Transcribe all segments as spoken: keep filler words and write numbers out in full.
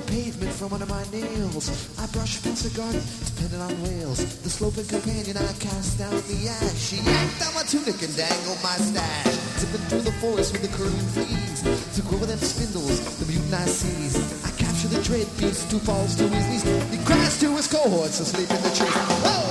pavement from under my nails. I brush past the garden, depending on rails. The sloping companion, I cast down the ash. She yanked down my tunic and dangled my stash. Zipping through the forest with the curling fleas. To grow with them spindles, the mutant I seize. I capture the dread beast who falls to his knees. He cries to his cohorts asleep in the tree. Oh!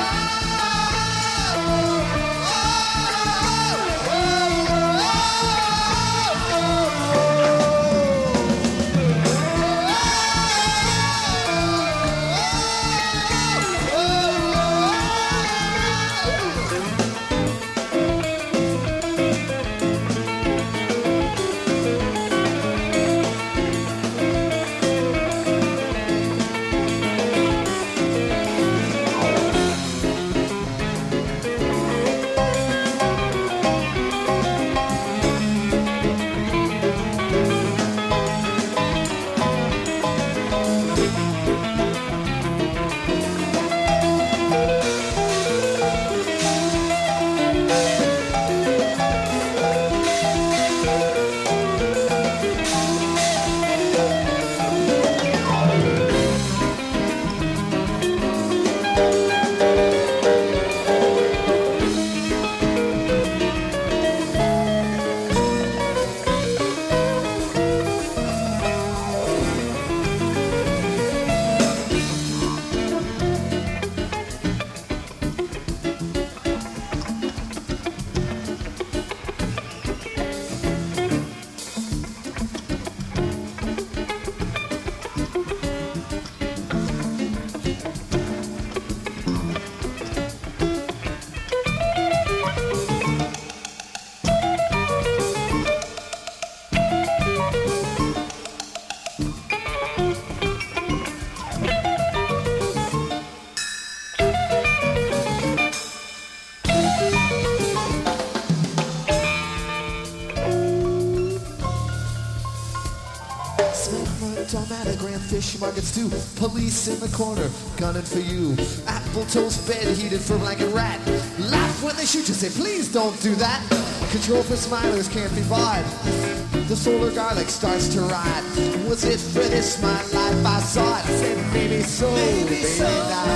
Fish markets too. Police in the corner, gunning for you. Apple toast bed heated for blanket rat. Laugh when they shoot you, say please don't do that. Control for smilers can't be bought. The solar garlic starts to rot. Was it for this my life I saw it? Said maybe so, maybe, maybe so, not.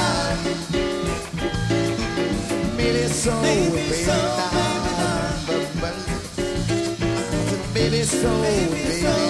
Maybe so, maybe, maybe so, not. Maybe so, maybe, maybe not.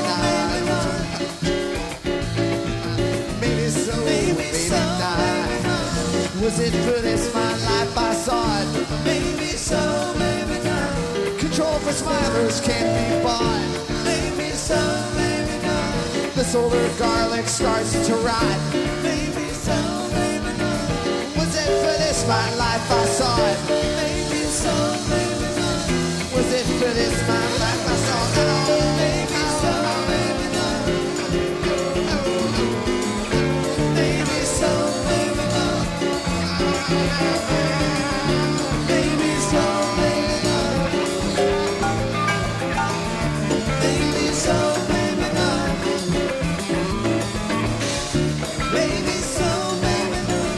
Was it for this my life I saw it? Maybe so, maybe not. Control for smilers can't be bought. Maybe so, maybe not. The solar garlic starts to rot. Maybe so, maybe not. Was it for this my life I saw it? Maybe so, maybe not. Was it for this my life I saw it? Oh, maybe so, maybe not. Maybe so, maybe not. Maybe so, maybe not. Maybe so, maybe not. Maybe so, maybe not.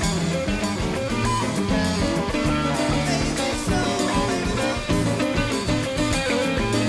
Maybe so, maybe not.